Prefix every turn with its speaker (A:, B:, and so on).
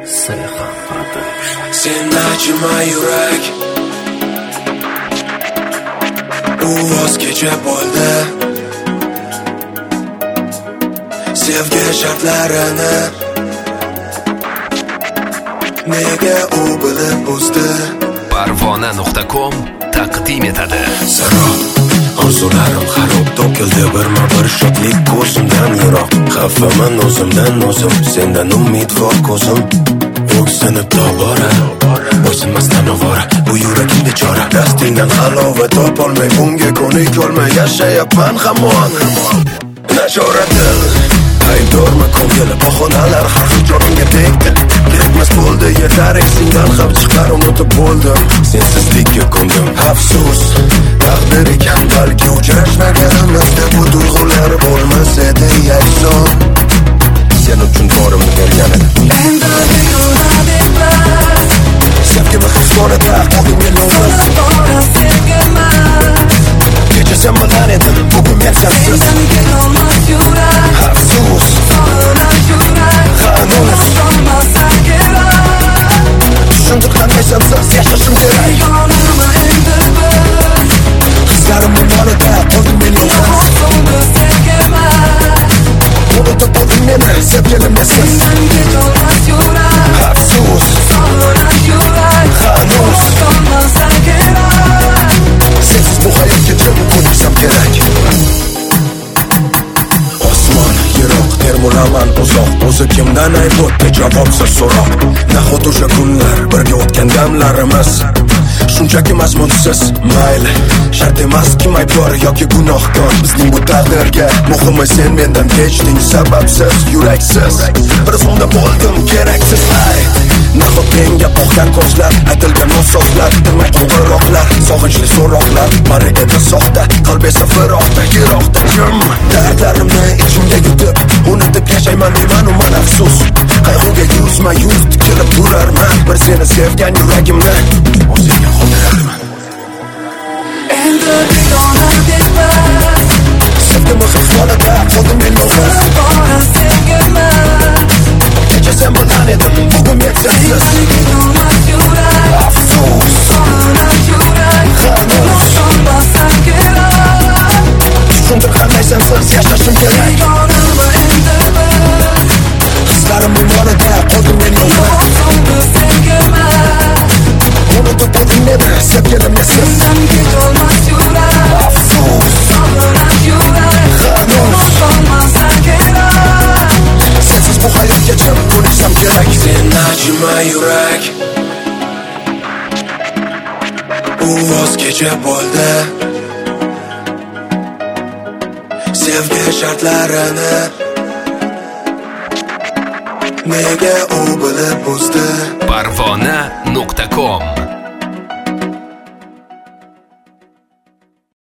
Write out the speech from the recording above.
A: Sen acıma yurak, u voz kechib bo'ldi sevgi shartlarini. Nega u bilib buzdi?
B: Parvona.com taqdim etadi.
A: Sarob, orzularim xarob, to'kildi birma-bir shodlik ko'zimdan yiroq. Xafaman o'zimdan o'zim, sendan umidvor ko'zim. O'ksinib tobora, bo'ysunmasdan ovora, bu yuragim bechora. Dastingdan halovat topolmay, bunga ko'nikolmay yashayapman hamon. Nachora dil, aybdorman ko'ngil, bahonalar har xil joyimga tegdi. Kerakmas bo'ldi, yetar esingdan ham chiqar, unutib bo'ldim. Sensizlikka ko'ndim, afsus taqdir ekan, balki uchrashmaganimizda bu tuyg'ular bo'lmas edi yakson. Sen uchun borimni bergan edim.
C: Endi yo'llar emas,
A: sevgimi his borida qo'lim yo'lmas. Kecha sen bilan edim, bugun men sensiz.
C: Senga olmas yurak,
A: Afsus,
C: sog'inach yurak,
A: hanuz
C: solmasa kerak.
A: tushundim qanday sensiz yashashim kerak.
C: Yonima endi biz,
A: Hislarimning yonida qo'ldim men yolg'iz.
C: so'nggi sevgimi,
A: Unutib bo'lding meni, sevgilim sensiz.
C: senga olmas yurak,
A: Afsus,
C: sog'inach yurak,
A: hanuz
C: solmasa kerak.
A: sensiz bu hayotga jim qo'yishsam kerak. Osmon yiroq, termulaman uzoq, o'zi kimdan aybotdi javobsiz so'roq. Nahot o'sha kunlar, birga o'tgan damlarimiz shunchaki mazmunsiz. Mayli, shart emas kim aybdor yoki gunohkor bizning bu taqdirga. Muhimi sen mendan kechding sababsiz, yuraksiz. Bir sonda bo'ldim keraksiz. Nahot menga boqgan ko'zlar, aytilgan so'zlar, demak qo'ng'iroqlar, sog'inchli so'roqlar, mari edi soxta, qalb esa firoqda, yiroqda jim. Dardlarimni ichimga yutib, unutib yashayman deyman man afsus. Qayg'uga yuzma-yuz tikilib turarman, bir seni sevgan yuragimni o'zingga qoldirarman.
C: Endi yo'llar emas,
A: Sevgimi his holida qoldim men yolg'iz.
C: bora sevgimi,
A: Kecha sen bilan edim, bugun men sensiz.
C: senga olmas yurak,
A: Afsus,
C: sog'inach yurak,
A: hanuz
C: solmasa kerak.
A: tushundim qanday sensiz yashashim kerak.
C: Yonima endi biz,
A: Hislarimning yonida qoldim men yolg'iz.
C: so'nggi sevgimi,
A: Unutib bo'lding meni, sevgilim sensiz.
C: senga olmas yurak,
A: Afsus,
C: sog'inach yurak,
A: hanuz
C: solmasa kerak.
A: sensiz bu hayotga jim qo'yishsam kerak. Sen acıma yurak, u voz kechib bo'ldi sevgi shartlarini. Nega u bilib buzdi?